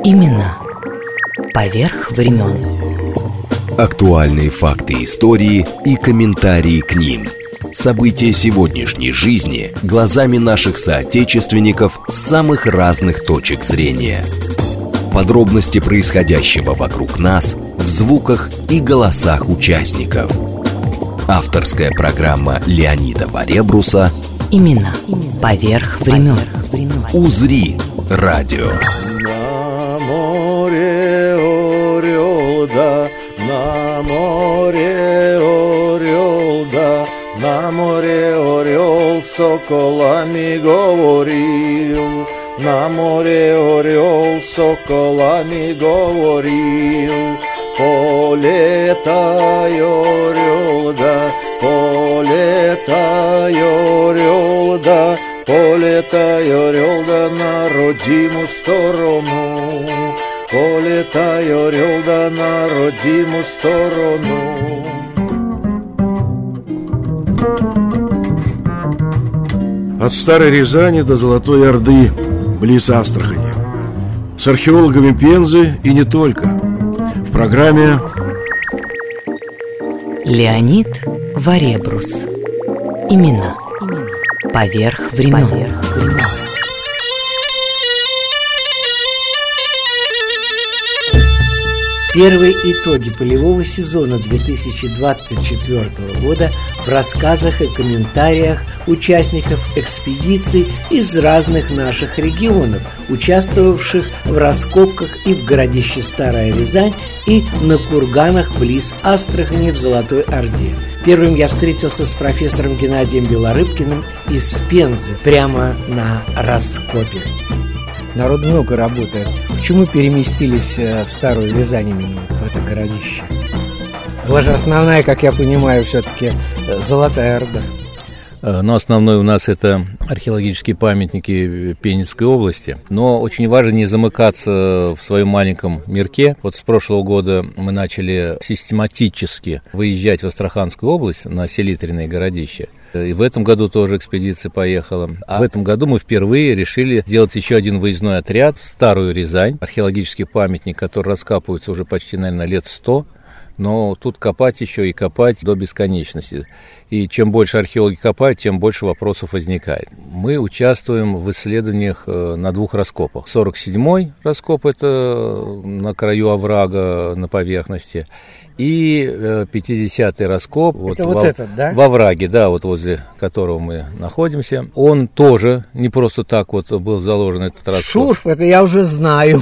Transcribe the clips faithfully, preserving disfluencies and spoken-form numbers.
Имена поверх времен. Актуальные факты истории и комментарии к ним. События сегодняшней жизни глазами наших соотечественников с самых разных точек зрения. Подробности происходящего вокруг нас в звуках и голосах участников. Авторская программа Леонида Варебруса Имена поверх времен. «Узри радио». На море орел, да, на море орел, да, на море орел соколами говорил. На море орел соколами говорил. Полетай, орел, да, полетай, орел, да, полетай, орел, да, на родимую сторону. Полетай, орел, да, на родимую сторону. От Старой Рязани до Золотой Орды, близ Астрахани. С археологами Пензы и не только. В программе Леонид Варебрус. Имена поверх времен. Первые итоги полевого сезона две тысячи двадцать четвёртого года в рассказах и комментариях участников экспедиций из разных наших регионов, участвовавших в раскопках и в городище Старая Рязань, и на курганах близ Астрахани в Золотой Орде. Первым я встретился с профессором Геннадием Белорыбкиным из Пензы прямо на раскопе. Народ много работает. Почему переместились в Старую Рязань именно в это городище? У вас же основная, как я понимаю, все-таки Золотая Орда. Но основной у нас это археологические памятники Пензенской области. Но очень важно не замыкаться в своем маленьком мирке. Вот с прошлого года мы начали систематически выезжать в Астраханскую область на селитренные городища. И в этом году тоже экспедиция поехала. А в этом году мы впервые решили сделать еще один выездной отряд в Старую Рязань. Археологический памятник, который раскапывается уже почти, наверное, лет сто. Но тут копать еще и копать до бесконечности. И чем больше археологи копают, тем больше вопросов возникает. Мы участвуем в исследованиях на двух раскопах. сорок седьмой раскоп – это на краю оврага, на поверхности. И пятидесятый раскоп вот, вот во, этот, да? во враге, да, вот возле которого мы находимся. Он тоже не просто так вот был заложен, этот раскоп. Шурф, это я уже знаю.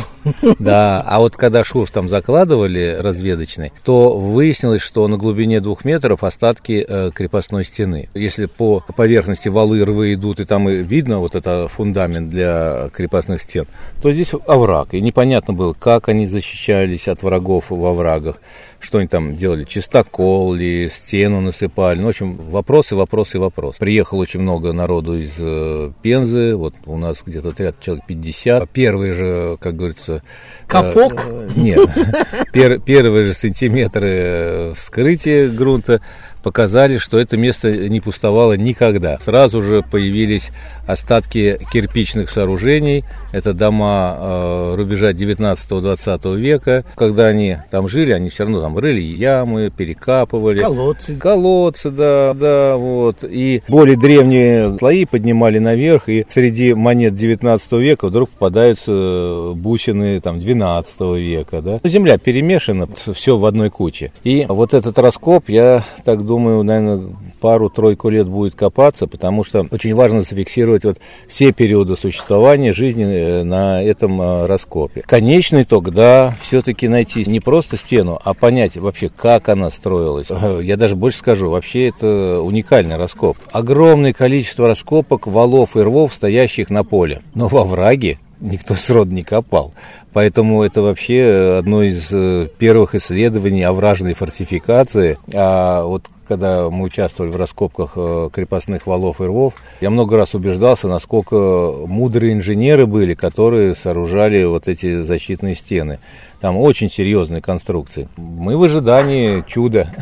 Да, а вот когда шурф там закладывали разведочный, то выяснилось, что на глубине двух метров остатки э, крепостной стены. Если по поверхности валы, рвы идут, и там и видно вот это фундамент для крепостных стен, то здесь овраг. И непонятно было, как они защищались от врагов в оврагах, что они там делали, чистокол ли, стену насыпали. Ну, в общем, вопросы, вопросы, вопросы. Приехало очень много народу из э, Пензы, вот у нас где-то отряд человек пятьдесят. Первые же, как говорится... Капок? Э, э, нет, пер, первые же сантиметры вскрытия грунта показали, что это место не пустовало никогда. Сразу же появились остатки кирпичных сооружений. Это дома э, рубежа девятнадцатого-двадцатого века. Когда они там жили, они все равно там рыли ямы, перекапывали. Колодцы. Колодцы, да, да, вот. И более древние слои поднимали наверх, и среди монет девятнадцатого века вдруг попадаются бусины там двенадцатого века, да. Земля перемешана, все в одной куче. И вот этот раскоп, я так думаю, Думаю, наверное, пару-тройку лет будет копаться, потому что очень важно зафиксировать вот все периоды существования жизни на этом раскопе. Конечный итог, да, все-таки найти не просто стену, а понять вообще, как она строилась. Я даже больше скажу, вообще это уникальный раскоп. Огромное количество раскопок, валов и рвов, стоящих на поле. Но во враге никто сроду не копал. Поэтому это вообще одно из первых исследований овражной фортификации. А вот когда мы участвовали в раскопках крепостных валов и рвов, я много раз убеждался, насколько мудрые инженеры были, которые сооружали вот эти защитные стены. Там очень серьезные конструкции. Мы в ожидании чуда.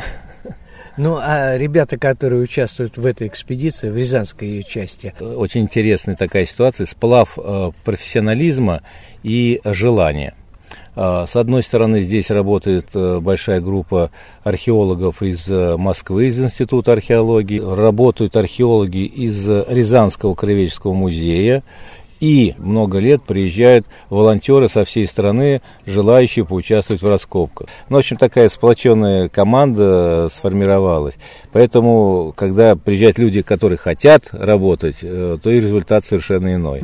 Ну, а ребята, которые участвуют в этой экспедиции, в рязанской ее части? Очень интересная такая ситуация, сплав э, профессионализма и желания. С одной стороны, здесь работает большая группа археологов из Москвы, из Института археологии, работают археологи из Рязанского краеведческого музея, и много лет приезжают волонтеры со всей страны, желающие поучаствовать в раскопках. Ну, в общем, такая сплоченная команда сформировалась. Поэтому, когда приезжают люди, которые хотят работать, то и результат совершенно иной.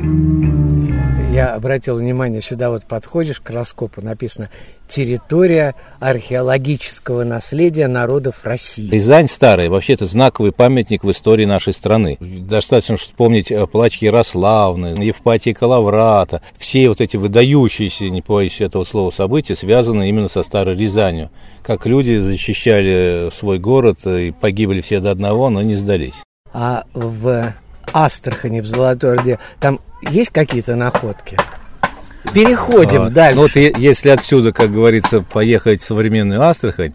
Я обратил внимание, сюда вот подходишь к раскопу, написано «Территория археологического наследия народов России». Рязань старая, вообще это знаковый памятник в истории нашей страны. Достаточно вспомнить плач Ярославны, Евпатии Калаврата. Все вот эти выдающиеся, не побоюсь этого слова, события связаны именно со Старой Рязанью. Как люди защищали свой город и погибли все до одного, но не сдались. А в Астрахани, в Золотой Орде, там есть какие-то находки? Переходим а, дальше. Ну вот если отсюда, как говорится, поехать в современную Астрахань,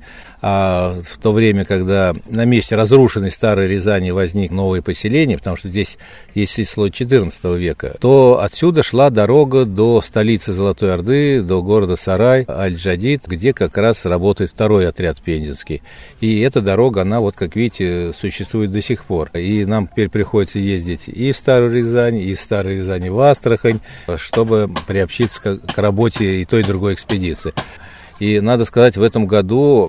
а в то время, когда на месте разрушенной Старой Рязани возник новое поселение, потому что здесь есть слой четырнадцатого века, то отсюда шла дорога до столицы Золотой Орды, до города Сарай, Аль-Джадид, где как раз работает второй отряд пензенский. И эта дорога, она вот, как видите, существует до сих пор. И нам теперь приходится ездить и в Старую Рязань, и из Старой Рязани в Астрахань, чтобы приобщиться к работе и той, и другой экспедиции. И, надо сказать, в этом году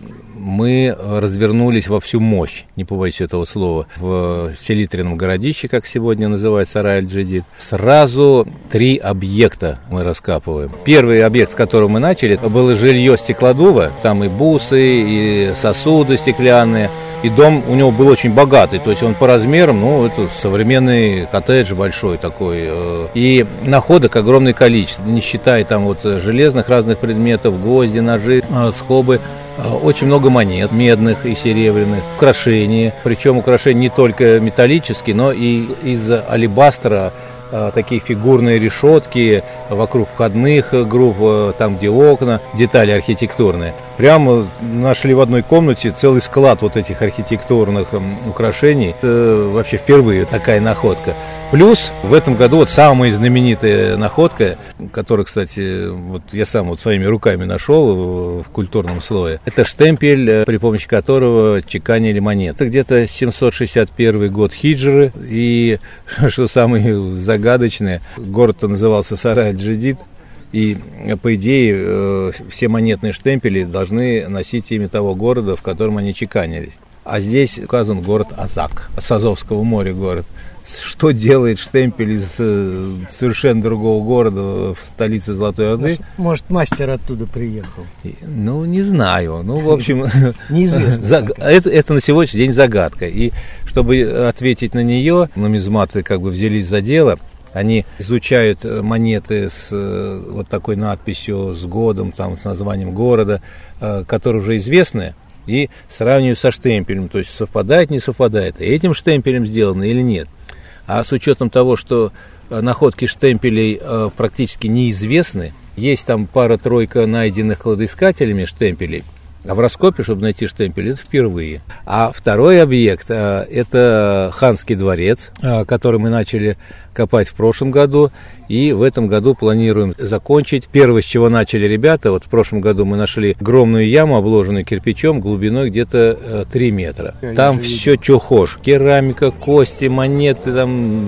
мы развернулись во всю мощь, не побоюсь этого слова, в селитренном городище, как сегодня называется, Сарай Аль-Джадид. Сразу три объекта мы раскапываем. Первый объект, с которого мы начали, было жилье стеклодува. Там и бусы, и сосуды стеклянные. И дом у него был очень богатый, то есть он по размерам, ну, это современный коттедж большой такой. И находок огромное количество, не считая там вот железных разных предметов, гвозди, ножи, скобы. Очень много монет, медных и серебряных, украшения. Причем украшения не только металлические, но и из алебастра. Такие фигурные решетки вокруг входных групп, там где окна, детали архитектурные. Прямо нашли в одной комнате целый склад вот этих архитектурных украшений. Это вообще впервые такая находка. Плюс в этом году вот самая знаменитая находка, которую, кстати, вот я сам вот своими руками нашел в культурном слое, это штемпель, при помощи которого чеканили монеты. Где-то семьсот шестьдесят первый год хиджры, и что самое загадочное, город-то назывался Сарай Аль-Джадид, и, по идее, все монетные штемпели должны носить имя того города, в котором они чеканились. А здесь указан город Азак, с Азовского моря город. Что делает штемпель из совершенно другого города в столице Золотой Орды? Может, мастер оттуда приехал? Ну, не знаю. Ну, в общем, неизвестно. Это, это на сегодняшний день загадка. И чтобы ответить на нее, нумизматы как бы взялись за дело. Они изучают монеты с вот такой надписью, с годом, там, с названием города, которые уже известны, и сравнивают со штемпелем, то есть совпадает, не совпадает, этим штемпелем сделано или нет. А с учетом того, что находки штемпелей э, практически неизвестны, есть там пара-тройка найденных кладоискателями штемпелей, а в раскопе, чтобы найти штемпель, это впервые. А второй объект э, – это Ханский дворец, э, который мы начали копать в прошлом году, и в этом году планируем закончить. Первое, с чего начали ребята, вот в прошлом году мы нашли огромную яму, обложенную кирпичом, глубиной где-то э, три метра. Я там все чухошь, керамика, кости, монеты, там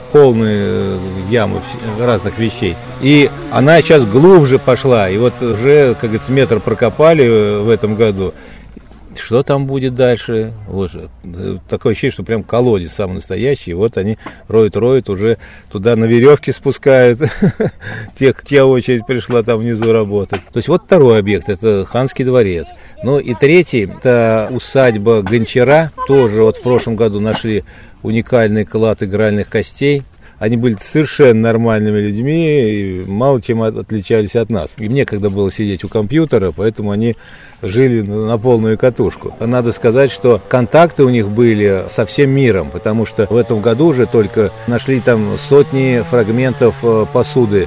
полные ямы разных вещей. И она сейчас глубже пошла, и вот уже, как говорится, метр прокопали в этом году. Что там будет дальше? Вот, такое ощущение, что прям колодец самый настоящий. Вот они роют-роют, уже туда на веревке спускают тех, чья очередь пришла там внизу работать. То есть вот второй объект, это Ханский дворец. Ну и третий, это усадьба Гончара. Тоже вот в прошлом году нашли уникальный клад игральных костей. Они были совершенно нормальными людьми и мало чем отличались от нас. Им некогда было сидеть у компьютера, поэтому они жили на полную катушку. Надо сказать, что контакты у них были со всем миром, потому что в этом году уже только нашли там сотни фрагментов посуды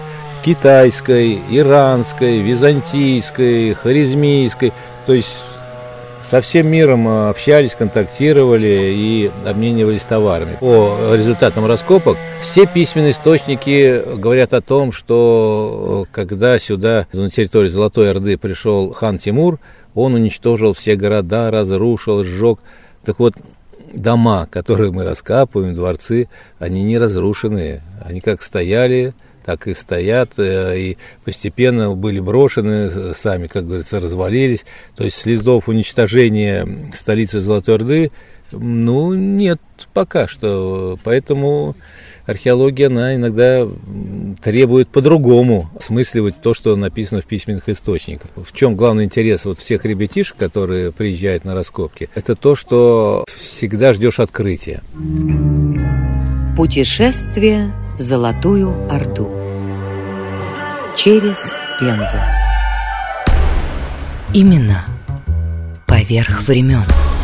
китайской, иранской, византийской, хорезмийской, то есть Со всем миром общались, контактировали и обменивались товарами. По результатам раскопок все письменные источники говорят о том, что когда сюда, на территорию Золотой Орды, пришел хан Тимур, он уничтожил все города, разрушил, сжег. Так вот, дома, которые мы раскапываем, дворцы, они не разрушенные. Они как стояли, так и стоят, и постепенно были брошены, сами, как говорится, развалились. То есть следов уничтожения столицы Золотой Орды, ну, нет пока что. Поэтому археология, она иногда требует по-другому осмысливать то, что написано в письменных источниках. В чем главный интерес вот всех ребятишек, которые приезжают на раскопки, это то, что всегда ждешь открытия. Путешествие в Золотую Орду через Пензу. Имена поверх времен.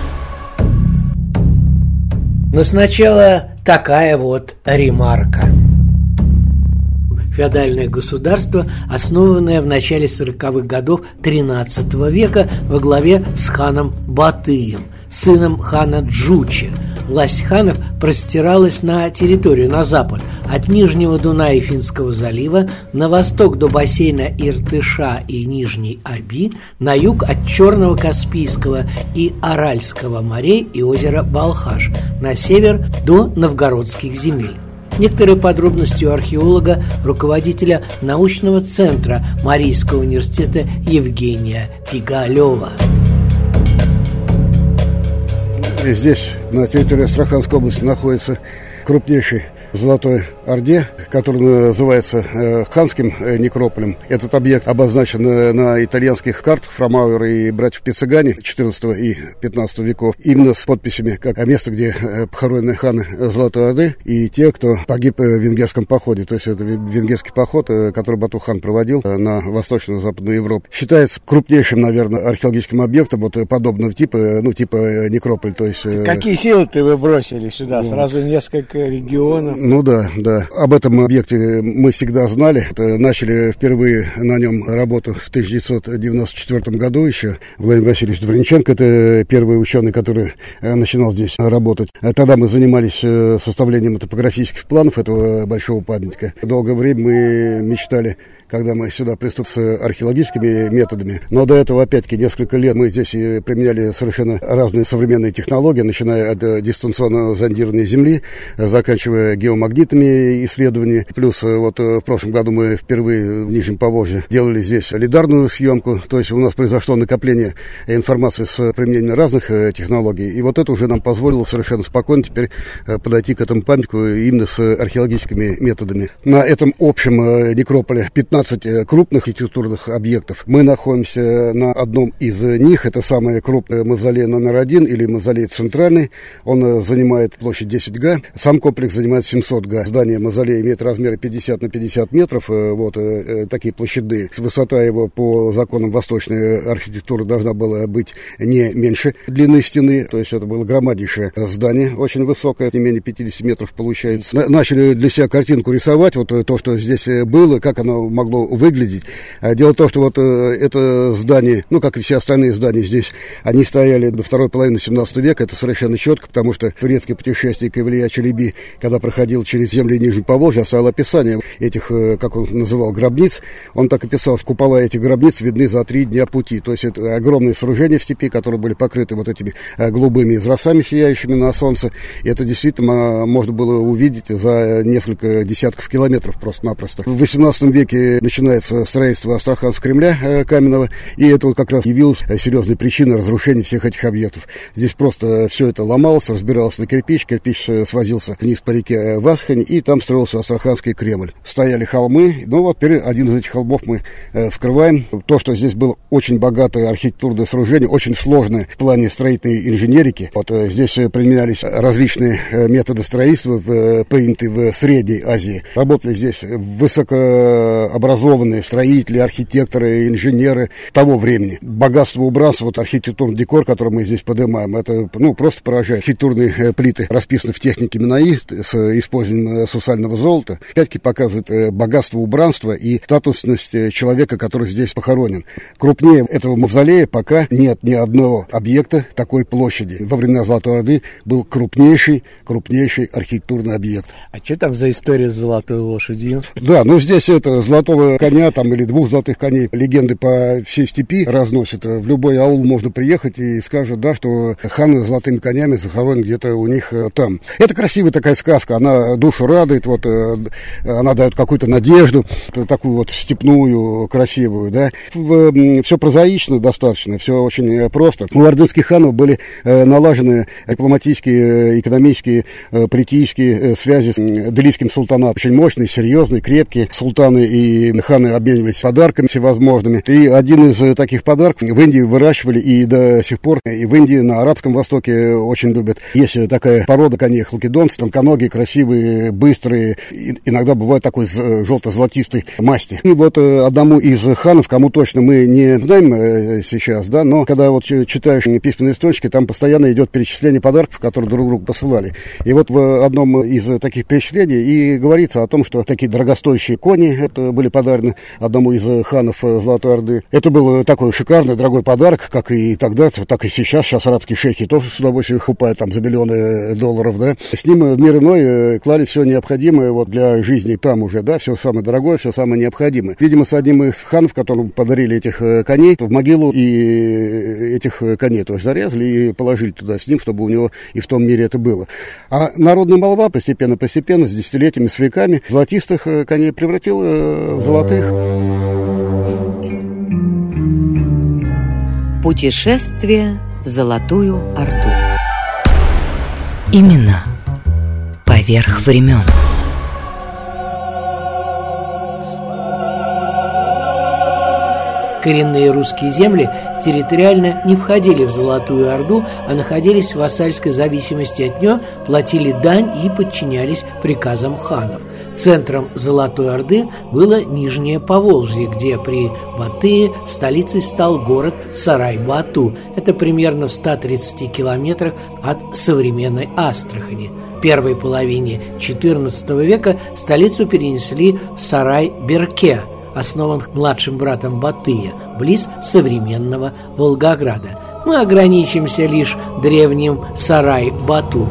Но сначала такая вот ремарка. Феодальное государство, основанное в начале сороковых годов тринадцатого века во главе с ханом Батыем, сыном хана Джучи. Власть ханов простиралась на территорию на запад, от Нижнего Дуная и Финского залива, на восток до бассейна Иртыша и Нижней Аби, на юг от Черного, Каспийского и Аральского морей и озера Балхаш, на север до новгородских земель. Некоторые подробности у археолога, руководителя научного центра Марийского университета Евгения Пигалева. Здесь, на территории Астраханской области, находится крупнейший Золотой Орде, который называется э, Ханским э, некрополем. Этот объект обозначен э, на итальянских картах Фра Мауэра и братьев Пиццигани четырнадцатого и пятнадцатого веков, именно с подписями, как место, где э, похоронены ханы Золотой Орды и те, кто погиб в венгерском походе. То есть это венгерский поход, э, который Бату-хан проводил э, на Восточно-Западную Европу. Считается крупнейшим, наверное, археологическим объектом вот, подобного типа, э, ну, типа э, некрополь. То есть, э, Какие силы-то вы бросили сюда? Сразу несколько регионов. Ну да, да. Об этом объекте мы всегда знали. Начали впервые на нем работу в тысяча девятьсот девяносто четвёртом году еще. Владимир Васильевич Дворниченко, это первый ученый, который начинал здесь работать. Тогда мы занимались составлением топографических планов этого большого памятника. Долгое время мы мечтали, когда мы сюда приступили с археологическими методами. Но до этого, опять-таки, несколько лет мы здесь применяли совершенно разные современные технологии, начиная от дистанционного зондирования Земли, заканчивая геомагнитными исследованиями. Плюс вот в прошлом году мы впервые в Нижнем Поволжье делали здесь лидарную съемку. То есть у нас произошло накопление информации с применением разных технологий. И вот это уже нам позволило совершенно спокойно теперь подойти к этому памятнику именно с археологическими методами. На этом общем некрополе пятнадцать крупных архитектурных объектов. Мы находимся на одном из них. Это самый крупный мавзолей номер один, или мавзолей центральный. Он занимает площадь десять га. Сам комплекс занимает семьсот га. Здание мавзолея имеет размеры пятьдесят на пятьдесят метров. Вот такие площадные. Высота его по законам восточной архитектуры должна была быть не меньше длины стены. То есть это было громаднейшее здание, очень высокое, не менее пятьдесят метров получается. Начали для себя картинку рисовать. Вот то, что здесь было, как оно могло выглядеть. Дело в том, что вот это здание, ну, как и все остальные здания здесь, они стояли до второй половины семнадцатого века. Это совершенно четко, потому что турецкий путешественник Ивлия Чалеби, когда проходил через земли Нижнего Поволжья, оставил описание этих, как он называл, гробниц. Он так и писал, что купола этих гробниц видны за три дня пути. То есть это огромные сооружения в степи, которые были покрыты вот этими голубыми изразцами, сияющими на солнце. И это действительно можно было увидеть за несколько десятков километров просто-напросто. В восемнадцатом веке начинается строительство Астраханского Кремля э, каменного, и это вот как раз явилось серьезной причиной разрушения всех этих объектов. Здесь просто все это ломалось, разбиралось на кирпич, кирпич свозился вниз по реке Васхань, и там строился Астраханский Кремль. Стояли холмы, ну вот теперь один из этих холмов мы э, скрываем. То, что здесь было очень богатое архитектурное сооружение, очень сложное в плане строительной инженерики. Вот э, здесь применялись различные э, методы строительства, в, принятые в Средней Азии. Работали здесь высокообразованные строители, архитекторы, инженеры того времени. Богатство убранства, вот архитектурный декор, который мы здесь поднимаем, это ну, просто поражает. Архитектурные плиты расписаны в технике Менаи с использованием сусального золота, опять-таки показывает богатство убранства и статусность человека, который здесь похоронен. Крупнее этого мавзолея пока нет ни одного объекта такой площади. Во времена Золотой Орды был крупнейший, крупнейший архитектурный объект. А что там за история с золотой лошадью? Да, ну здесь это золотого коня там или двух золотых коней легенды по всей степи разносят. В любой аул можно приехать и скажут, да, что хан с золотыми конями захоронен где-то у них там. Это красивая такая сказка, она душу радует, вот она дает какую-то надежду, такую вот степную, красивую, да. Все прозаично достаточно, все очень просто. У ордынских ханов были налажены дипломатические, экономические, политические связи с делийским султанатом. Очень мощные, серьезные, крепкие султаны и ханы обменивались подарками всевозможными. И один из таких подарков в Индии выращивали и до сих пор, и в Индии, на Арабском Востоке очень любят. Есть такая порода коней халкидонцы, тонконогие, красивые, быстрые, иногда бывает такой желто-золотистой масти. И вот одному из ханов, кому точно мы не знаем сейчас, да, но когда вот читаешь письменные источники, там постоянно идет перечисление подарков, которые друг другу посылали. И вот в одном из таких перечислений и говорится о том, что такие дорогостоящие кони это были подарены одному из ханов Золотой Орды. Это был такой шикарный, дорогой подарок, как и тогда, так и сейчас. Сейчас арабские шейхи тоже с удовольствием хупают там за миллионы долларов, да. С ним в мир иной клали все необходимое вот для жизни там уже, да, все самое дорогое, все самое необходимое. Видимо, с одним из ханов, которому подарили этих коней, в могилу и этих коней то есть зарезали и положили туда с ним, чтобы у него и в том мире это было. А народная молва постепенно-постепенно, с десятилетиями, с веками, золотистых коней превратила в золотых. Путешествие в Золотую Орду. Имена поверх времен. Коренные русские земли территориально не входили в Золотую Орду, а находились в вассальской зависимости от нее, платили дань и подчинялись приказам ханов. Центром Золотой Орды было Нижнее Поволжье, где при Батыя столицей стал город Сарай-Бату. Это примерно в ста тридцати километрах от современной Астрахани. В первой половине четырнадцатого века столицу перенесли в Сарай-Берке, основан младшим братом Батыя, близ современного Волгограда. Мы ограничимся лишь древним Сарай-Бату.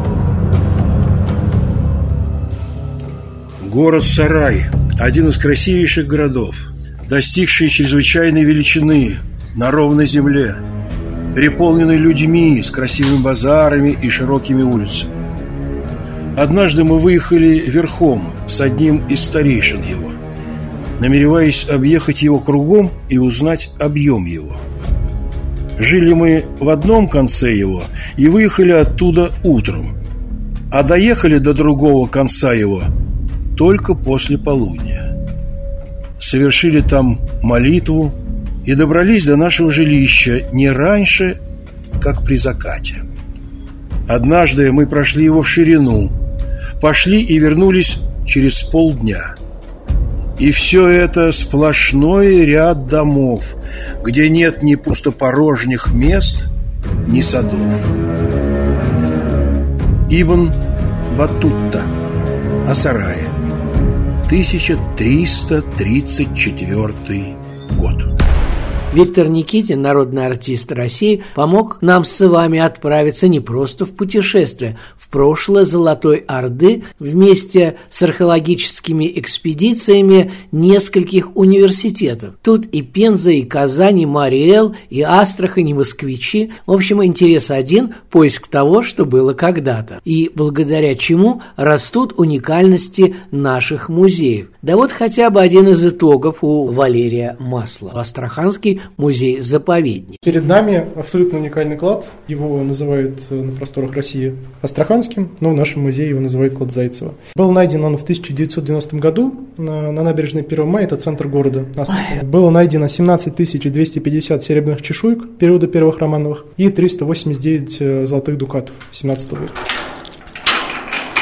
Город Сарай – один из красивейших городов, достигший чрезвычайной величины на ровной земле, переполненный людьми с красивыми базарами и широкими улицами. Однажды мы выехали верхом с одним из старейшин его, намереваясь объехать его кругом и узнать объем его. Жили мы в одном конце его и выехали оттуда утром, а доехали до другого конца его только после полудня. Совершили там молитву и добрались до нашего жилища не раньше, как при закате. Однажды мы прошли его в ширину, пошли и вернулись через полдня. И все это сплошной ряд домов, где нет ни пустопорожних мест, ни садов. Ибн Баттута о Сарае, тысяча триста тридцать четвёртый год. Виктор Никитин, народный артист России, помог нам с вами отправиться не просто в путешествие, в прошлое Золотой Орды вместе с археологическими экспедициями нескольких университетов. Тут и Пенза, и Казань, и Марий-Эл, и Астрахань, и москвичи. В общем, интерес один – поиск того, что было когда-то, и благодаря чему растут уникальности наших музеев. Да вот хотя бы один из итогов у Валерия Маслова. Астраханский музей-заповедник. Перед нами абсолютно уникальный клад. Его называют на просторах России Астраханским, но в нашем музее его называют клад Зайцева. Был найден он в тысяча девятьсот девяностом году на, на набережной первого мая, это центр города Астрахани. Было найдено семнадцать тысяч двести пятьдесят серебряных чешуек периода первых Романовых и триста восемьдесят девять золотых дукатов семнадцатого века.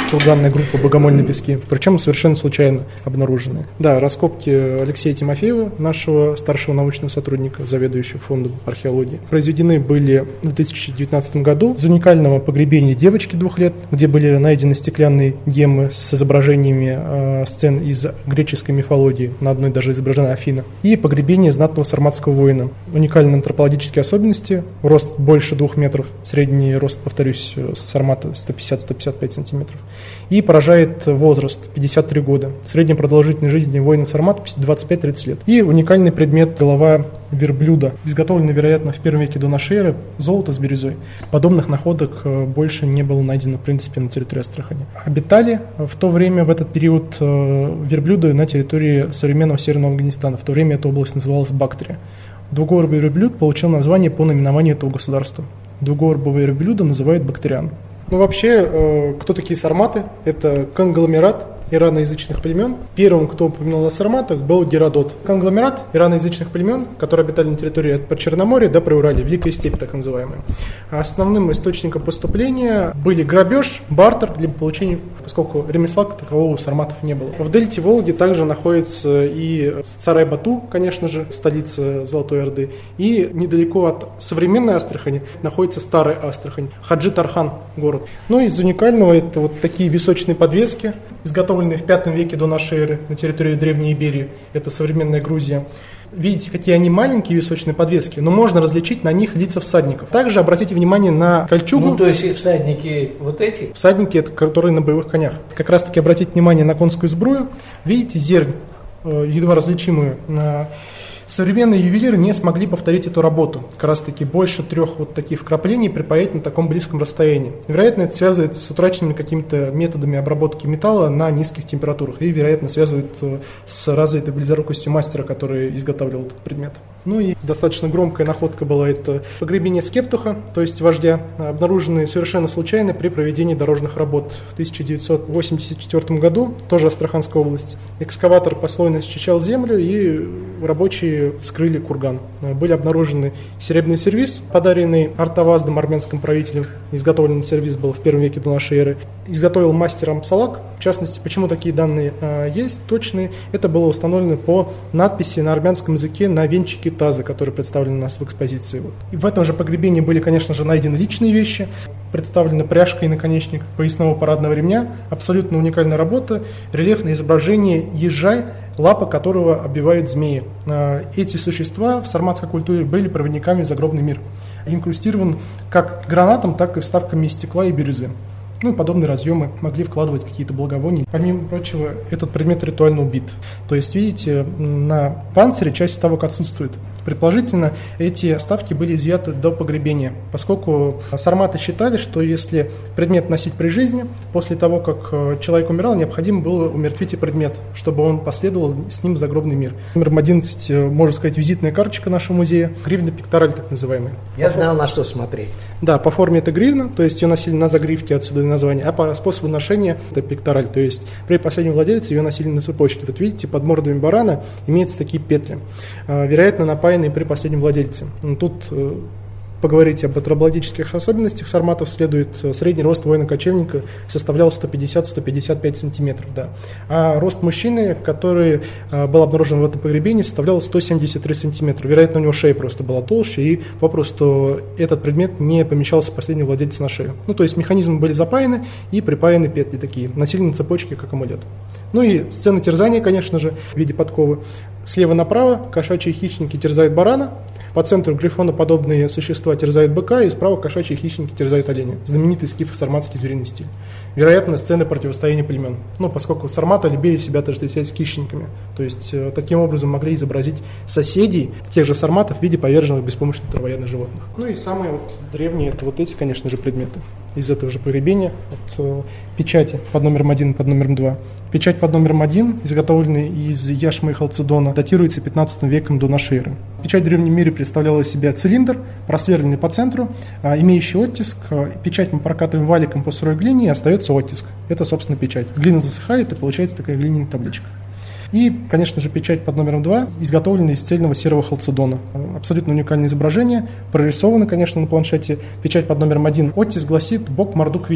курганная группа «Богомольные пески», причем совершенно случайно обнаруженные. Да, раскопки Алексея Тимофеева, нашего старшего научного сотрудника, заведующего фондом археологии, произведены были в две тысячи девятнадцатом году из уникального погребения девочки двух лет, где были найдены стеклянные геммы с изображениями э, сцен из греческой мифологии, на одной даже изображена Афина, и погребение знатного сарматского воина. Уникальные антропологические особенности: рост больше двух метров, средний рост, повторюсь, сармата сто пятьдесят - сто пятьдесят пять сантиметров, и поражает возраст пятьдесят три года. Средняя продолжительность жизни воина сармата двадцать пять - тридцать лет. И уникальный предмет — голова верблюда, изготовленный, вероятно, в первом веке до нашей эры, золото с бирюзой. Подобных находок больше не было найдено, в принципе, на территории Астрахани. Обитали в то время, в этот период, верблюды на территории современного Северного Афганистана. В то время эта область называлась Бактрия. Двугорбый верблюд получил название по наименованию этого государства. Двугорбого верблюда называют бактериан. Ну, вообще, кто такие сарматы? Это конгломерат ираноязычных племен. Первым, кто упоминал о сарматах, был Геродот. Конгломерат ираноязычных племен, которые обитали на территории от Причерноморья до Приуралья, Великая степь так называемая. Основным источником поступления были грабеж, бартер, либо получение, поскольку ремесла такового у сарматов не было. В дельте Волги также находится и Сарай-Бату, конечно же, столица Золотой Орды, и недалеко от современной Астрахани находится Старая Астрахань, Хаджи-Тархан город. Ну, из уникального это вот такие височные подвески, изготовленные в пятом веке до нашей эры на территории Древней Иберии, это современная Грузия. Видите, какие они маленькие височные подвески, но можно различить на них лица всадников. Также обратите внимание на кольчугу. Ну, то есть всадники вот эти? Всадники, это которые на боевых конях. Как раз таки обратите внимание на конскую сбрую. Видите зернь, едва различимую. Современные ювелиры не смогли повторить эту работу. Как раз таки больше трех вот таких вкраплений припаять на таком близком расстоянии. Вероятно, это связывает с утраченными какими-то методами обработки металла на низких температурах. И, вероятно, связывает с развитой близорукостью мастера, который изготавливал этот предмет. Ну и достаточно громкая находка была это погребение Скептуха, то есть вождя, обнаруженные совершенно случайно при проведении дорожных работ. В тысяча девятьсот восемьдесят четвёртом году, тоже Астраханская область, экскаватор послойно счищал землю, и рабочие вскрыли курган. Были обнаружены серебряный сервиз, подаренный Артаваздом, армянским правителем. Изготовленный сервиз был в первом веке до нашей эры. Изготовил мастер Ампсалак. В частности, почему такие данные а, есть точные, это было установлено по надписи на армянском языке на венчике таза, который представлен у нас в экспозиции. Вот. И в этом же погребении были, конечно же, найдены личные вещи. Представлена пряжка и наконечник поясного парадного ремня. Абсолютно уникальная работа. Рельефное изображение ежа, лапа которого обвивает змеи. Эти существа в сарматской культуре были проводниками в загробный мир. Инкрустирован как гранатом, так и вставками из стекла и бирюзы. Ну и подобные разъемы могли вкладывать какие-то благовония. Помимо прочего, этот предмет ритуально убит. То есть, видите, на панцире часть вставок отсутствует. Предположительно, эти вставки были изъяты до погребения, поскольку сарматы считали, что если предмет носить при жизни, после того, как человек умирал, необходимо было умертвить и предмет, чтобы он последовал с ним в загробный мир. Номер одиннадцать, можно сказать, визитная карточка нашего музея, гривна пектораль так называемая. Я знал, на что смотреть. Да, по форме это гривна, то есть ее носили на загривке, отсюда и название, а по способу ношения это пектораль, то есть при последнем владельце ее носили на цепочке. Вот видите, под мордами барана имеются такие петли, вероятно, напаянные при последнем владельце. Тут поговорить об антропологических особенностях сарматов следует. Средний рост воина-кочевника составлял сто пятьдесят - сто пятьдесят пять сантиметров, да. А рост мужчины, который был обнаружен в этом погребении, составлял сто семьдесят три сантиметра. Вероятно, у него шея просто была толще, и попросту этот предмет не помещался последнему владельцу на шею. Ну, то есть механизмы были запаяны и припаяны петли такие, носили на цепочке, как амулет. Ну и сцена терзания, конечно же, в виде подковы. Слева направо кошачьи хищники терзают барана, по центру грифоноподобные существа терзают быка, и справа кошачьи хищники терзают оленя. Знаменитый скифо-сарматский звериный стиль. Вероятно, сцены противостояния племен. Ну, поскольку сарматы любили себя отождествлять с хищниками. То есть, таким образом могли изобразить соседей, тех же сарматов, в виде поверженных беспомощных травоядных животных. Ну и самые вот древние, это вот эти, конечно же, предметы из этого же погребения. Вот, печати под номером один и под номером два. Печать под номером один, изготовленная из яшмы и халцедона, датируется пятнадцатым веком до нашей эры. Печать в древнем мире представляла из себя цилиндр, просверленный по центру, имеющий оттиск. Печать мы прокатываем валиком по сырой глине, и остается оттиск. Это, собственно, печать. Глина засыхает, и получается такая глиняная табличка. И, конечно же, печать под номером два, изготовленная из цельного серого халцедона. Абсолютно уникальное изображение, прорисовано, конечно, на планшете. Печать под номером один. Оттиск гласит «Бог Мардук велик».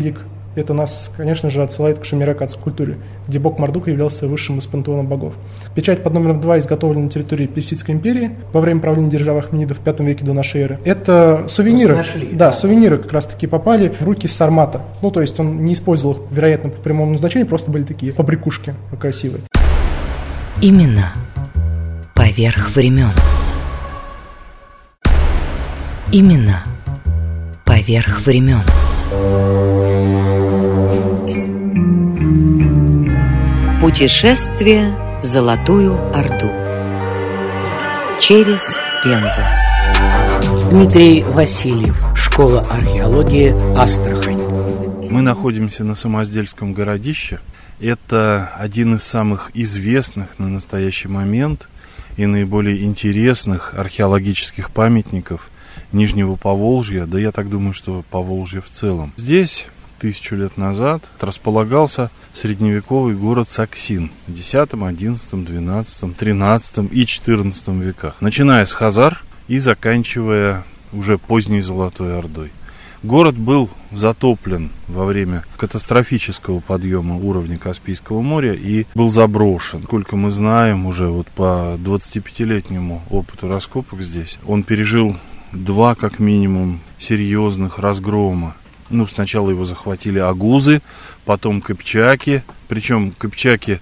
Это нас, конечно же, отсылает к шумеро-аккадской культуре, где бог Мардук являлся высшим из пантеона богов. Печать под номером два изготовлена на территории Персидской империи во время правления державы Ахменидов в пятом веке до нашей эры. Это сувениры. Нашли, да, да, сувениры как раз-таки попали в руки Сармата. Ну, то есть он не использовал их, вероятно, по прямому назначению, просто были такие побрякушки красивые. Именно поверх времен. Именно поверх времен. Путешествие в Золотую Орду. Через Пензу. Дмитрий Васильев, школа археологии, Астрахань. Мы находимся на Самоздельском городище. Это один из самых известных на настоящий момент и наиболее интересных археологических памятников Нижнего Поволжья, да я так думаю, что Поволжья в целом. Здесь тысячу лет назад располагался средневековый город Саксин в десятом, одиннадцатом, двенадцатом, тринадцатом и четырнадцатом веках, начиная с хазар и заканчивая уже поздней Золотой Ордой. Город был затоплен во время катастрофического подъема уровня Каспийского моря и был заброшен. Сколько мы знаем уже вот по двадцатипятилетнему опыту раскопок здесь, он пережил два, как минимум, серьезных разгрома. Ну, сначала его захватили агузы, потом кыпчаки. Причем кыпчаки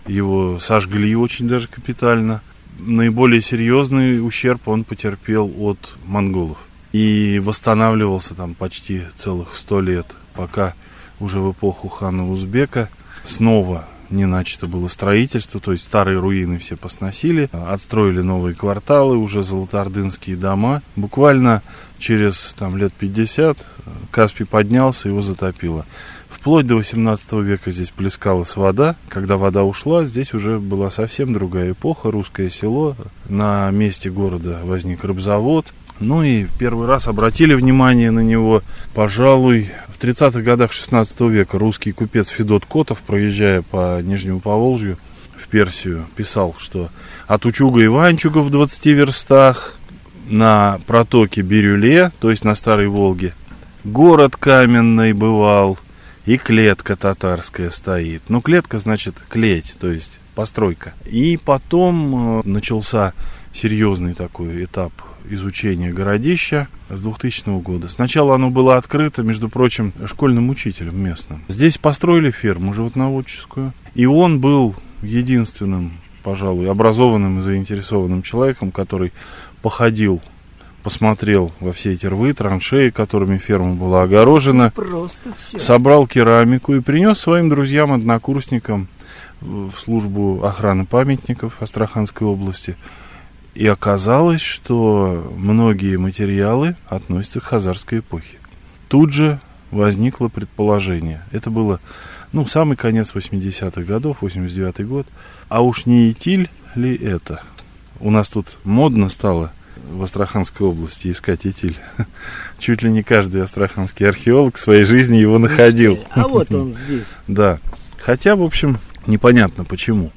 его сожгли очень даже капитально. Наиболее серьезный ущерб он потерпел от монголов. И восстанавливался там почти целых сто лет, пока уже в эпоху хана Узбека снова не начато было строительство, то есть старые руины все посносили, отстроили новые кварталы, уже золотоордынские дома. Буквально через там, лет пятьдесят Каспий поднялся, его затопило. Вплоть до восемнадцатого века здесь плескалась вода. Когда вода ушла, здесь уже была совсем другая эпоха, русское село. На месте города возник рыбзавод. Ну и первый раз обратили внимание на него, пожалуй, в тридцатых годах шестнадцатого века русский купец Федот Котов, проезжая по Нижнему Поволжью в Персию, писал, что от Учуга и Ванчуга в двадцати верстах на протоке Бирюле, то есть на Старой Волге, город каменный бывал, и клетка татарская стоит. Ну, клетка значит клеть, то есть постройка. И потом начался серьезный такой этап изучения городища с двухтысячного года. Сначала оно было открыто, между прочим, школьным учителем местным. Здесь построили ферму животноводческую, и он был единственным, пожалуй, образованным и заинтересованным человеком, который походил, посмотрел во все эти рвы, траншеи, которыми ферма была огорожена, Просто все. Собрал керамику и принес своим друзьям-однокурсникам в службу охраны памятников Астраханской области. И оказалось, что многие материалы относятся к хазарской эпохе. Тут же возникло предположение. Это было, ну, самый конец восьмидесятых годов, восемьдесят девятый год. А уж не Итиль ли это? У нас тут модно стало в Астраханской области искать Итиль. Чуть ли не каждый астраханский археолог в своей жизни его находил. А вот он здесь. Да. Хотя, в общем, непонятно почему.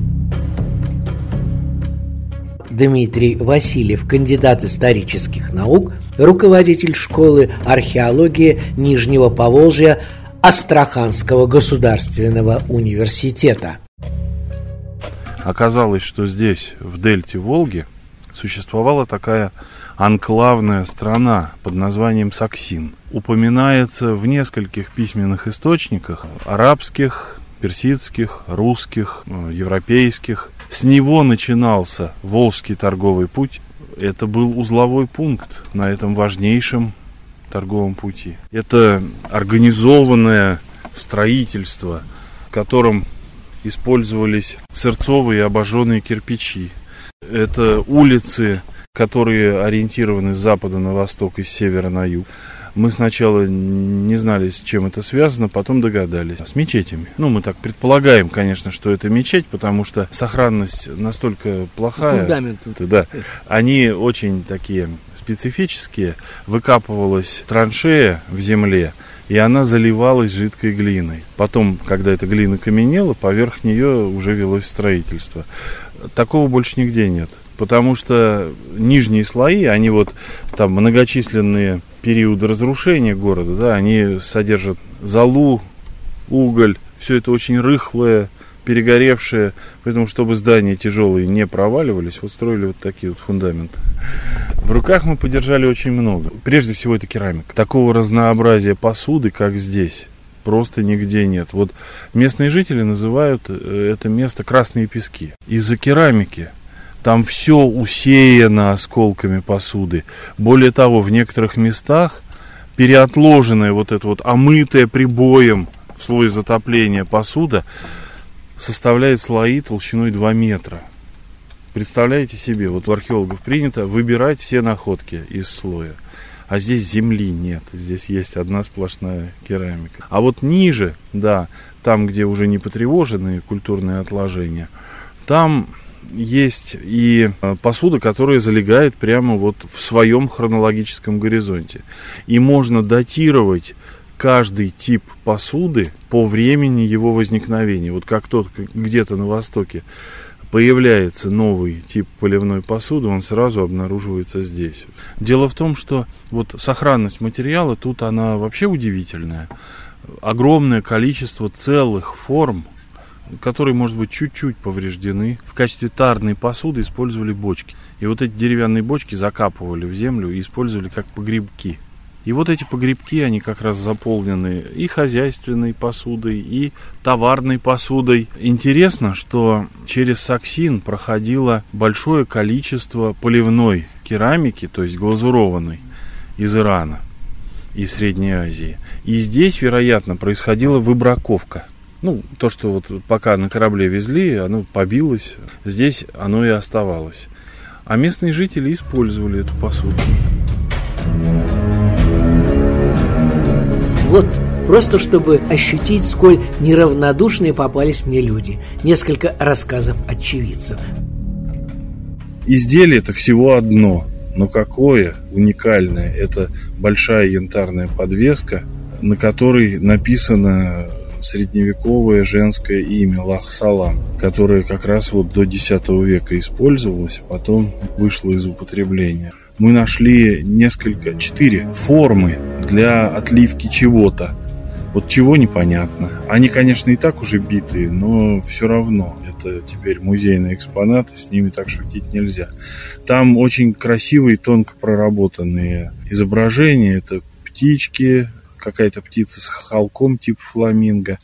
Дмитрий Васильев, кандидат исторических наук, руководитель школы археологии Нижнего Поволжья Астраханского государственного университета. Оказалось, что здесь, в дельте Волги, существовала такая анклавная страна под названием Саксин. Упоминается в нескольких письменных источниках, арабских, персидских, русских, европейских. С него начинался Волжский торговый путь. Это был узловой пункт на этом важнейшем торговом пути. Это организованное строительство, в котором использовались сырцовые и обожженные кирпичи. Это улицы, которые ориентированы с запада на восток и с севера на юг. Мы сначала не знали, с чем это связано, потом догадались. С мечетями. Ну, мы так предполагаем, конечно, что это мечеть, потому что сохранность настолько плохая. Фундамент. Да, они очень такие специфические. Выкапывалась траншея в земле, и она заливалась жидкой глиной. Потом, когда эта глина каменела, поверх нее уже велось строительство. Такого больше нигде нет. Потому что нижние слои, они вот там многочисленные периоды разрушения города, да, они содержат золу, уголь. Все это очень рыхлое, перегоревшее. Поэтому, чтобы здания тяжелые не проваливались, вот строили вот такие вот фундаменты. В руках мы подержали очень много. Прежде всего, это керамика. Такого разнообразия посуды, как здесь, просто нигде нет. Вот местные жители называют это место «Красные пески». Из-за керамики там все усеяно осколками посуды. Более того, в некоторых местах переотложенная вот эта вот омытая прибоем в слое затопления посуда составляет слои толщиной два метра. Представляете себе, вот у археологов принято выбирать все находки из слоя. А здесь земли нет, здесь есть одна сплошная керамика. А вот ниже, да, там, где уже не потревоженные культурные отложения, там есть и посуда, которая залегает прямо вот в своем хронологическом горизонте. И можно датировать каждый тип посуды по времени его возникновения. Вот как тот где-то на Востоке появляется новый тип поливной посуды, он сразу обнаруживается здесь. Дело в том, что вот сохранность материала тут она вообще удивительная. Огромное количество целых форм, которые, может быть, чуть-чуть повреждены. В качестве тарной посуды использовали бочки. И вот эти деревянные бочки закапывали в землю и использовали как погребки. И вот эти погребки, они как раз заполнены и хозяйственной посудой, и товарной посудой. Интересно, что через Саксин проходило большое количество поливной керамики, то есть глазурованной, из Ирана и Средней Азии. И здесь, вероятно, происходила выбраковка. Ну, то, что вот пока на корабле везли, оно побилось, здесь оно и оставалось. А местные жители использовали эту посуду. Вот, просто чтобы ощутить, сколь неравнодушные попались мне люди. Несколько рассказов очевидцев. Изделие это всего одно, но какое уникальное. Это большая янтарная подвеска, на которой написано средневековое женское имя Лах-Салам, которое как раз вот до десятого века использовалось, а потом вышло из употребления. Мы нашли несколько, четыре формы для отливки чего-то. Вот чего непонятно. Они, конечно, и так уже битые, но все равно. Это теперь музейные экспонаты, с ними так шутить нельзя. Там очень красивые, тонко проработанные изображения. Это птички, какая-то птица с хохолком типа фламинго,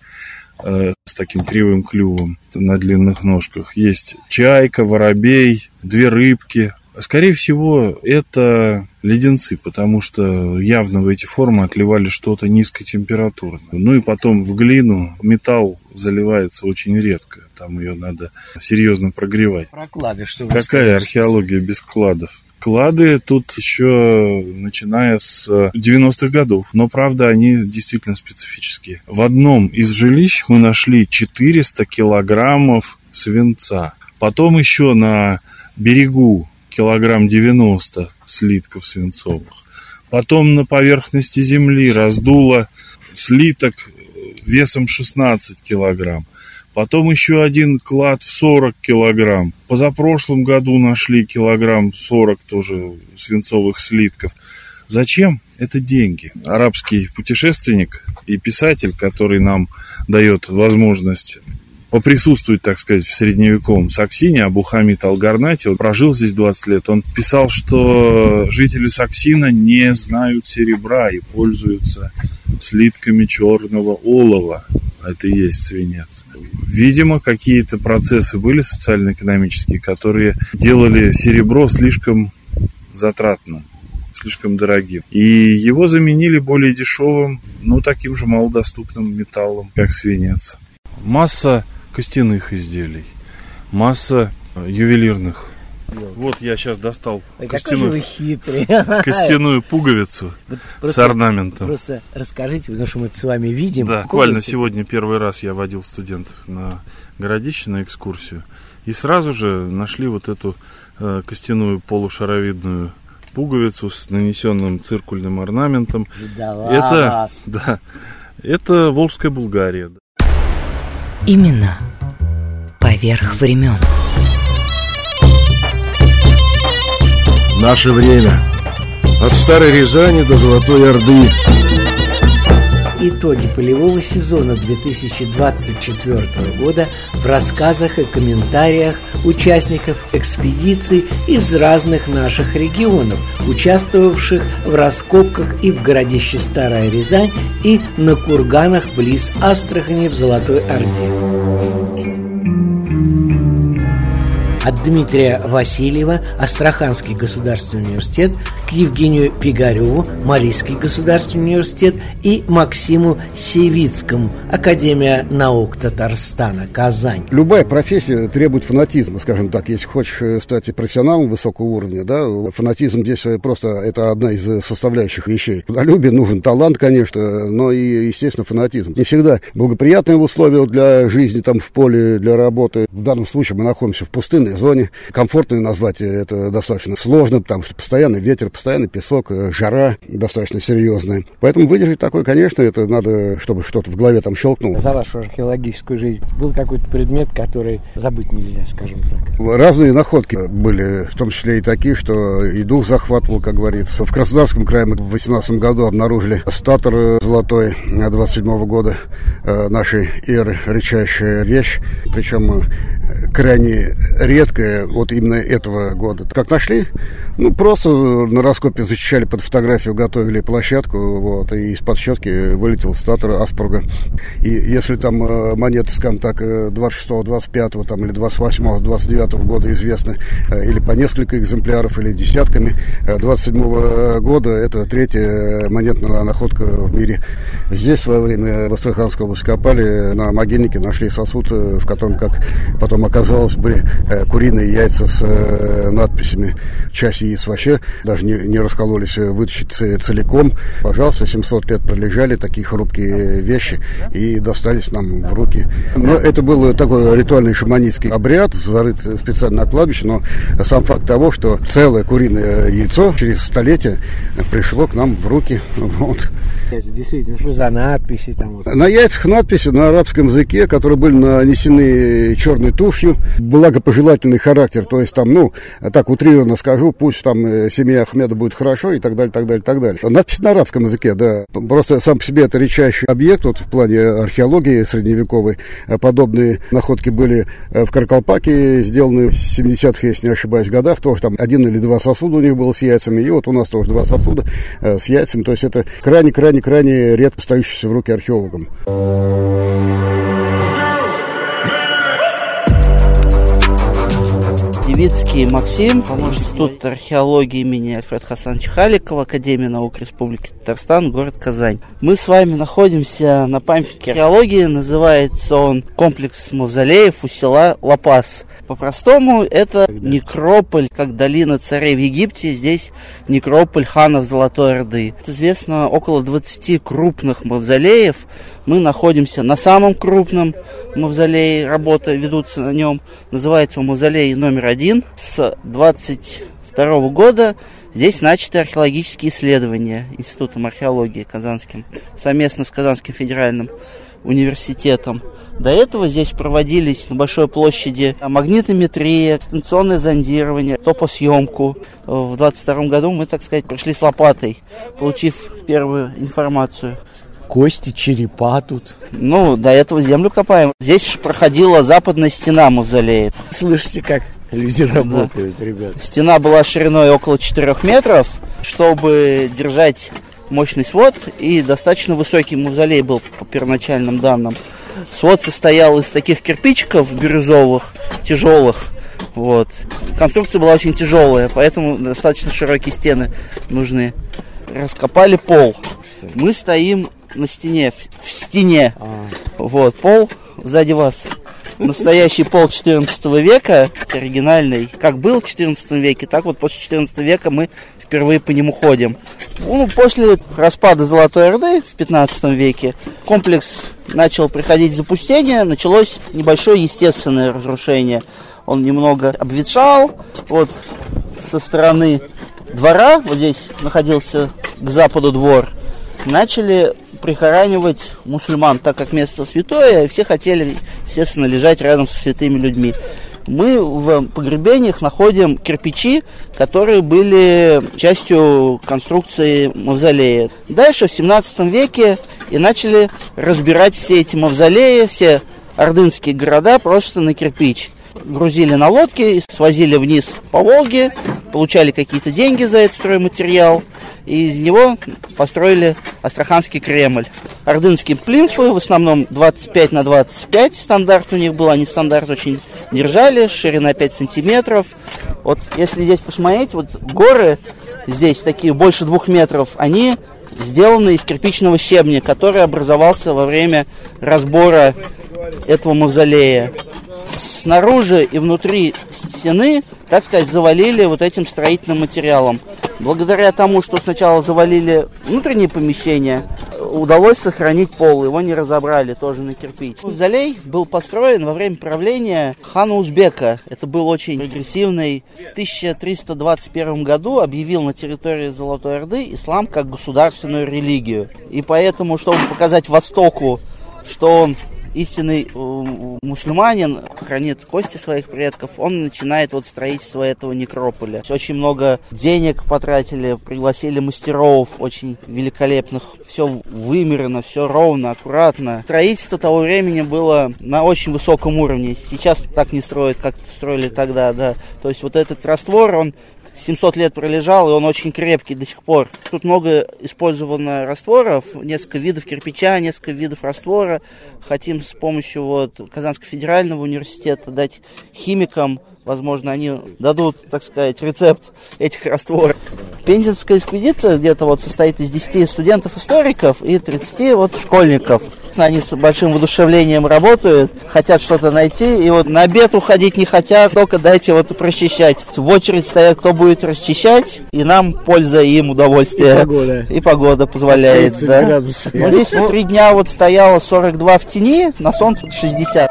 э, с таким кривым клювом на длинных ножках. Есть чайка, воробей, две рыбки. Скорее всего, это леденцы, потому что явно в эти формы отливали что-то низкотемпературное. Ну и потом в глину металл заливается очень редко. Там ее надо серьезно прогревать. Про клады что вы Какая скажете? Археология без кладов? Клады тут еще начиная с девяностых годов, но, правда, они действительно специфические. В одном из жилищ мы нашли четыреста килограммов свинца. Потом еще на берегу килограмм девяносто слитков свинцовых. Потом на поверхности земли раздуло слиток весом шестнадцать килограмм. Потом еще один клад в сорок килограмм. Позапрошлом году нашли килограмм сорок тоже свинцовых слитков. Зачем? Это деньги. Арабский путешественник и писатель, который нам дает возможность поприсутствовать, так сказать, в средневековом Саксине, Абу Хамид Аль-Гарнати, он прожил здесь двадцать лет, он писал, что жители Саксина не знают серебра и пользуются слитками черного олова. Это и есть свинец. Видимо, какие-то процессы были социально-экономические, которые делали серебро слишком затратным, слишком дорогим. И его заменили более дешевым, но таким же малодоступным металлом, как свинец. Масса костяных изделий, масса ювелирных. Вот я сейчас достал костяную, костяную пуговицу вот с орнаментом. Просто расскажите, потому что мы это с вами видим. Да, буквально сегодня первый раз я водил студентов на городище на экскурсию. И сразу же нашли вот эту э, костяную полушаровидную пуговицу с нанесенным циркульным орнаментом. Ждала это, вас. Да, это Волжская Булгария. Имена поверх времен. Наше время. От Старой Рязани до Золотой Орды. итоги полевого сезона две тысячи двадцать четвёртого года в рассказах и комментариях участников экспедиций из разных наших регионов, участвовавших в раскопках и в городище Старая Рязань, и на курганах близ Астрахани в Золотой Орде. От Дмитрия Васильева, Астраханский государственный университет, к Евгению Пигареву, Марийский государственный университет, и Максиму Севицкому, Академия наук Татарстана, Казань. Любая профессия требует фанатизма, скажем так. Если хочешь стать профессионалом высокого уровня, да, фанатизм здесь просто это одна из составляющих вещей. Трудолюбие, нужен талант, конечно, но и, естественно, фанатизм. Не всегда благоприятные условия для жизни там в поле, для работы. В данном случае мы находимся в пустынной зоне. Комфортно назвать это достаточно сложно, потому что постоянный ветер, постоянный песок, жара достаточно серьезная. Поэтому выдержать такое, конечно, это надо, чтобы что-то в голове там щелкнуло. За вашу археологическую жизнь был какой-то предмет, который забыть нельзя, скажем так? Разные находки были, в том числе и такие, что и дух захватывал, как говорится. В Краснодарском крае мы в восемнадцатом году обнаружили статор золотой двадцать седьмого года нашей эры, редчайшая вещь, причем крайне редкая вот именно этого года. Как нашли? Ну, просто на раскопе зачищали под фотографию, готовили площадку, вот, и из-под щетки вылетел статор Аспурга. И если там монеты, скажем так, двадцать шестого, двадцать пятого там, или двадцать восьмого, двадцать девятого года известны, или по несколько экземпляров, или десятками, двадцать седьмого года это третья монетная находка в мире. Здесь в свое время в Астраханской области копали, на могильнике нашли сосуд, в котором, как потом оказалось, были куриные яйца с надписями. Часть яиц вообще даже не, не раскололись, вытащить целиком. Пожалуйста, семьсот лет пролежали такие хрупкие вещи и достались нам в руки. Но это был такой ритуальный шаманистский обряд, зарыт специально на кладбище, но сам факт того, что целое куриное яйцо через столетие пришло к нам в руки. Вот. Действительно, что за надписи там? Вот. На яйцах надписи на арабском языке, которые были нанесены черной тушью. Благопожелательный характер, то есть там, ну, так утрированно скажу, пусть там семье Ахмеда будет хорошо и так далее, так далее, так далее. Надпись на арабском языке, да. Просто сам по себе это редчайший объект, вот в плане археологии средневековой. Подобные находки были в Каракалпаке, сделаны в семидесятых, если не ошибаюсь, годах. Тоже там один или два сосуда у них было с яйцами, и вот у нас тоже два сосуда с яйцами. То есть это крайне-крайне-крайне редко остающийся в руки археологам. Севицкий Максим, Институт археологии имени Альфреда Хасановича Халикова, Академия наук Республики Татарстан, город Казань. Мы с вами находимся на памятнике археологии, называется он комплекс мавзолеев у села Ла-Пас. По-простому это некрополь, как долина царей в Египте, здесь некрополь ханов Золотой Орды. Известно около двадцати крупных мавзолеев. Мы находимся на самом крупном мавзолее, работы ведутся на нем. Называется он мавзолей номер один. С двадцать второго года здесь начаты археологические исследования Институтом археологии Казанским, совместно с Казанским федеральным университетом. До этого здесь проводились на большой площади магнитометрия, станционное зондирование, топосъемку. В двадцать втором году мы, так сказать, пришли с лопатой, получив первую информацию. Кости, черепа тут. Ну, до этого землю копаем. Здесь проходила западная стена мавзолея. Слышите, как люди работают, да, ребята. Стена была шириной около четырёх метров, чтобы держать мощный свод, и достаточно высокий мавзолей был по первоначальным данным. Свод состоял из таких кирпичиков бирюзовых, тяжелых. Вот. Конструкция была очень тяжелая, поэтому достаточно широкие стены нужны. Раскопали пол. Мы стоим на стене, в, в стене. А. Вот, пол сзади вас. Настоящий пол четырнадцатого века, оригинальный. Как был в четырнадцатом веке, так вот после четырнадцатого века мы впервые по нему ходим. Ну, после распада Золотой Орды в пятнадцатом веке комплекс начал приходить в запустение, началось небольшое естественное разрушение. Он немного обветшал. Вот со стороны двора, вот здесь находился к западу двор, начали прихоранивать мусульман, так как место святое, и все хотели, естественно, лежать рядом со святыми людьми. Мы в погребениях находим кирпичи, которые были частью конструкции мавзолея. Дальше в семнадцатом веке и начали разбирать все эти мавзолеи, все ордынские города просто на кирпич. Грузили на лодки и свозили вниз по Волге, получали какие-то деньги за этот стройматериал, и из него построили Астраханский Кремль. Ордынские плинфы, в основном двадцать пять на двадцать пять стандарт у них был, они стандарт очень держали, ширина пять сантиметров. Вот если здесь посмотреть, вот горы здесь такие больше двух метров, они сделаны из кирпичного щебня, который образовался во время разбора этого мавзолея. Снаружи и внутри стены, так сказать, завалили вот этим строительным материалом. Благодаря тому, что сначала завалили внутренние помещения, удалось сохранить пол, его не разобрали, тоже на кирпич. Мавзолей был построен во время правления хана Узбека. Это был очень прогрессивный. В тысяча триста двадцать первом году объявил на территории Золотой Орды ислам как государственную религию. И поэтому, чтобы показать Востоку, что он истинный э, мусульманин, хранит кости своих предков, он начинает вот строительство этого некрополя. Очень много денег потратили, пригласили мастеров очень великолепных. Все вымерено, все ровно, аккуратно. Строительство того времени было на очень высоком уровне. Сейчас так не строят, как строили тогда, да. То есть вот этот раствор, он семьсот лет пролежал, и он очень крепкий до сих пор. Тут много использовано растворов, несколько видов кирпича, несколько видов раствора. Хотим с помощью вот Казанского федерального университета дать химикам, возможно, они дадут, так сказать, рецепт этих растворов. Пензенская экспедиция где-то вот состоит из десяти студентов-историков и тридцати вот школьников. Они с большим воодушевлением работают, хотят что-то найти, и вот на обед уходить не хотят, только дайте вот прочищать. В очередь стоят, кто будет расчищать, и нам польза, и им удовольствие. И погода. И погода позволяет, да. Градусов. Ну, здесь три дня вот стояло сорок два в тени, на солнце шестьдесят.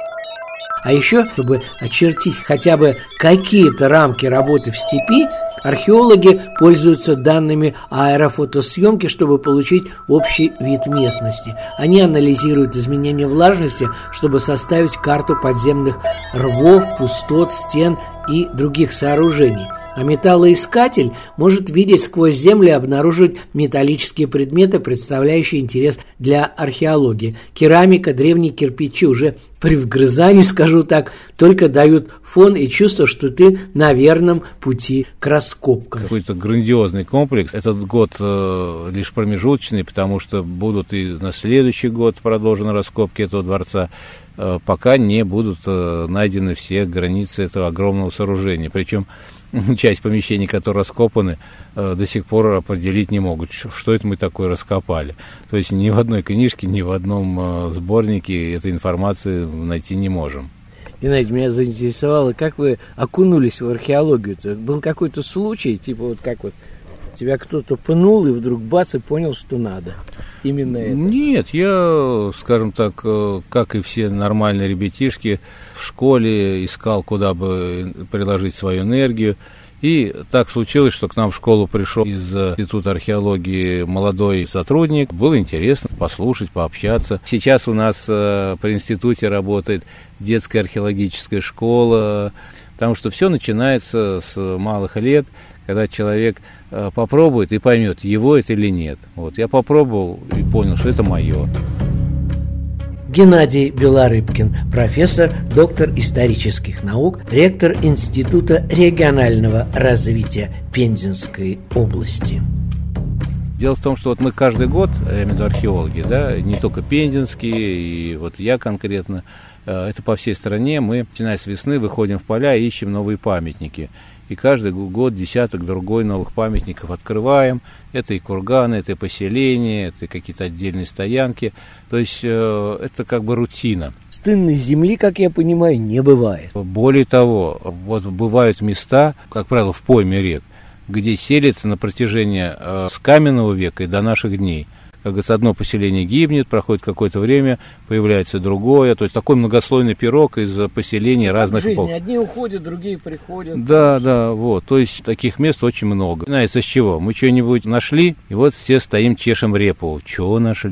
А еще, чтобы очертить хотя бы какие-то рамки работы в степи, археологи пользуются данными аэрофотосъемки, чтобы получить общий вид местности. Они анализируют изменения влажности, чтобы составить карту подземных рвов, пустот, стен и других сооружений. А металлоискатель может видеть сквозь землю и обнаруживать металлические предметы, представляющие интерес для археологии. Керамика, древние кирпичи уже при вгрызании, скажу так, только дают фон и чувство, что ты на верном пути к раскопкам. Какой-то грандиозный комплекс. Этот год э, лишь промежуточный, потому что будут и на следующий год продолжены раскопки этого дворца, э, пока не будут э, найдены все границы этого огромного сооружения. Причем часть помещений, которые раскопаны, э, до сих пор определить не могут, что это мы такое раскопали. То есть ни в одной книжке, ни в одном э, сборнике этой информации найти не можем. Геннадий, меня заинтересовало, как вы окунулись в археологию? Это был какой-то случай, типа вот как вот тебя кто-то пнул и вдруг бац, и понял, что надо? Именно это? Нет, я, скажем так, как и все нормальные ребятишки, в школе искал, куда бы приложить свою энергию. И так случилось, что к нам в школу пришел из Института археологии молодой сотрудник. Было интересно послушать, пообщаться. Сейчас у нас э, при институте работает детская археологическая школа, потому что все начинается с малых лет, когда человек э, попробует и поймет, его это или нет. Вот, я попробовал и понял, что это мое. Геннадий Белорыбкин, профессор, доктор исторических наук, ректор Института регионального развития Пензенской области. Дело в том, что вот мы каждый год, я имею в виду археологи, да, не только пензенские, и вот я конкретно, это по всей стране, мы, начиная с весны, выходим в поля и ищем новые памятники. И каждый год десяток другой новых памятников открываем. Это и курганы, это и поселения, это и какие-то отдельные стоянки. То есть э, это как бы рутина. Пустынной земли, как я понимаю, не бывает. Более того, вот бывают места, как правило, в пойме рек, где селятся на протяжении э, с каменного века и до наших дней. Как говорится, одно поселение гибнет, проходит какое-то время, появляется другое. То есть такой многослойный пирог из поселений разных эпох. Одни уходят, другие приходят. Да, да, вот. То есть таких мест очень много. Знаете, с чего? Мы что-нибудь нашли, и вот все стоим, чешем репу. Чего нашли?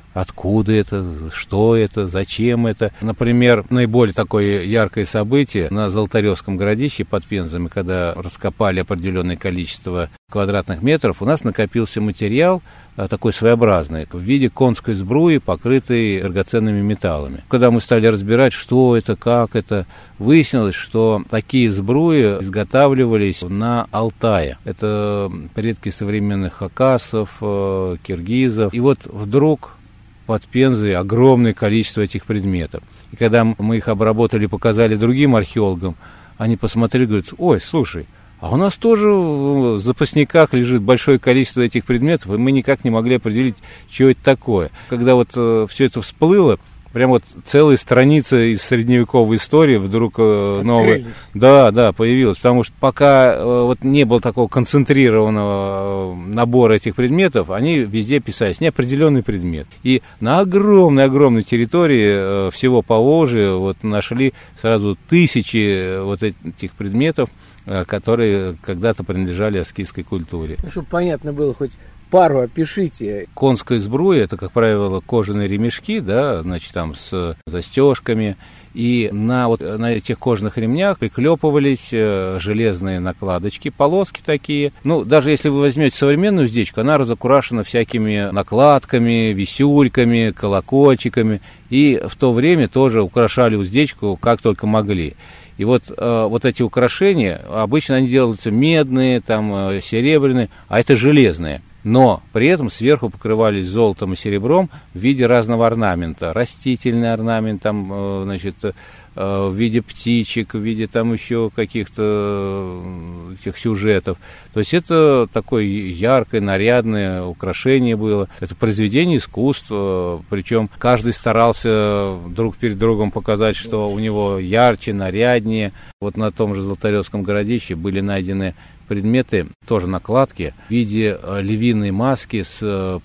откуда это, что это, зачем это. Например, наиболее такое яркое событие на Золотаревском городище под Пензами, когда раскопали определенное количество квадратных метров, у нас накопился материал такой своеобразный, в виде конской сбруи, покрытой драгоценными металлами. Когда мы стали разбирать, что это, как это, выяснилось, что такие сбруи изготавливались на Алтае. Это предки современных хакасов, киргизов. И вот вдруг под Пензой огромное количество этих предметов. И когда мы их обработали, показали другим археологам, они посмотрели и говорят: ой, слушай, а у нас тоже в запасниках лежит большое количество этих предметов, и мы никак не могли определить, что это такое. Когда вот э, все это всплыло, прям вот целая страница из средневековой истории вдруг э, новая, да, да, появилась. Потому что пока э, вот не было такого концентрированного э, набора этих предметов, они везде писались неопределенный предмет. И на огромной-огромной территории э, всего Поволжья вот нашли сразу тысячи вот этих предметов, которые когда-то принадлежали аскитской культуре. Ну, чтобы понятно было, хоть пару опишите. Конская сбруя — это, как правило, кожаные ремешки, да, значит, там с застежками, и на, вот, на этих кожаных ремнях приклепывались э, железные накладочки, полоски такие. Ну, даже если вы возьмете современную уздечку, она разукрашена всякими накладками, висюльками, колокольчиками, и в то время тоже украшали уздечку как только могли. И вот, э, вот эти украшения, обычно они делаются медные, там, э, серебряные, а это железные. Но при этом сверху покрывались золотом и серебром в виде разного орнамента. Растительный орнамент, там, э, значит, э, в виде птичек, в виде там еще каких-то этих сюжетов. То есть это такое яркое, нарядное украшение было. Это произведение искусства, причем каждый старался друг перед другом показать, что у него ярче, наряднее. Вот на том же Золотаревском городище были найдены предметы, тоже накладки, в виде львиной маски с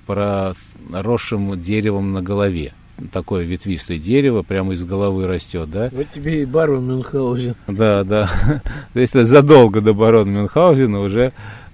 проросшим деревом на голове. Такое ветвистое дерево прямо из головы растет, да? Вот тебе и барон Мюнхгаузен. Да, да. То есть задолго до барона Мюнхгаузена уже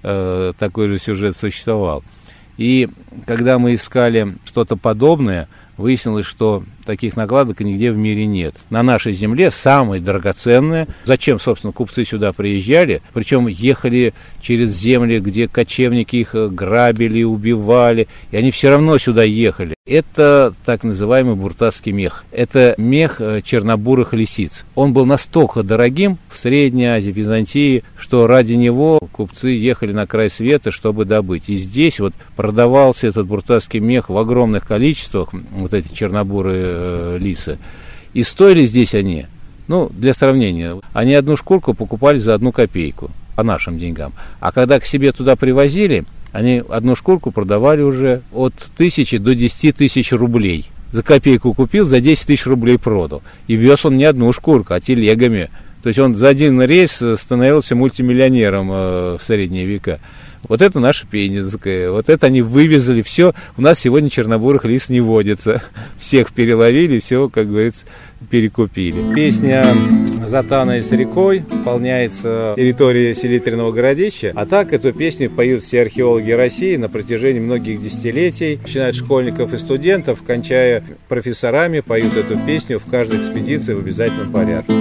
э, такой же сюжет существовал. И когда мы искали что-то подобное, выяснилось, что таких накладок нигде в мире нет. На нашей земле самые драгоценные. Зачем, собственно, купцы сюда приезжали? Причем ехали через земли, где кочевники их грабили, убивали, и они все равно сюда ехали. Это так называемый буртасский мех. Это мех чернобурых лисиц. Он был настолько дорогим в Средней Азии, в Византии, что ради него купцы ехали на край света, чтобы добыть. И здесь вот продавался этот буртасский мех в огромных количествах, вот эти чернобурые э, лисы. И стоили здесь они, ну, для сравнения, они одну шкурку покупали за одну копейку по нашим деньгам. А когда к себе туда привозили, они одну шкурку продавали уже от тысячи до десяти тысяч рублей. За копейку купил, за десять тысяч рублей продал. И вез он не одну шкурку, а телегами. То есть он за один рейс становился мультимиллионером э, в средние века. Вот это наша пензенская, вот это они вывезли, все. У нас сегодня чернобурых лис не водится. Всех переловили, все, как говорится, перекупили. Песня «Затаная с рекой» исполняется территории селитренного городища. А так эту песню поют все археологи России на протяжении многих десятилетий. Начиная от школьников и студентов, кончая профессорами, поют эту песню в каждой экспедиции в обязательном порядке.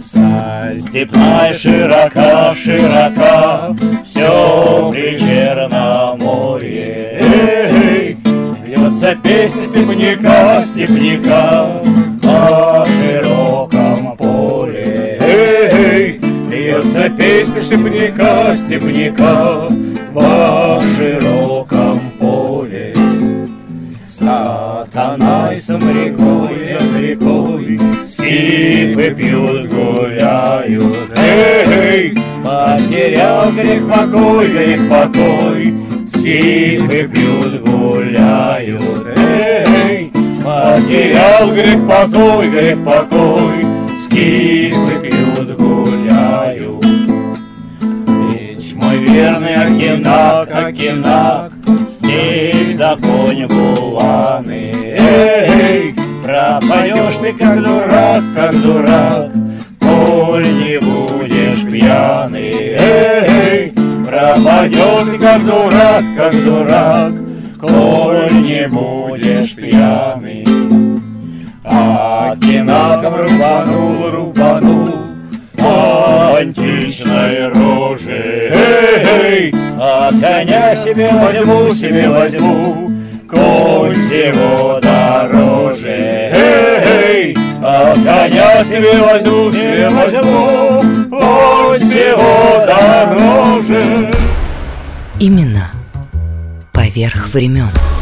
Сталь степная широка, широка, все при Черноморье. Эй, бьется песня степняка, степняка на широком поле. Эй, бьется песня степняка, степняка во широком поле. Сатанайсом рекой, рекой, скифы пьют, гуляют. Эй, потерял грех покой, грех покой, скифы пьют, гуляют. Эй, потерял грех покой, грех покой, скифы пьют, гуляют. Речь мой верный Акинак, Акинак, степь да конь буланы. Эй, пропадешь ты, как дурак, как дурак, коль не будешь пьяный. Эй, пропадешь ты, как дурак, как дурак, коль не будешь пьяный. А кинаком рубанул, рубанул по античной роже. Эй, а коня себе возьму, себе возьму, конь всего дороже. Эй, а коня себе возьму, себе возьму, конь всего дороже. Имена поверх времен.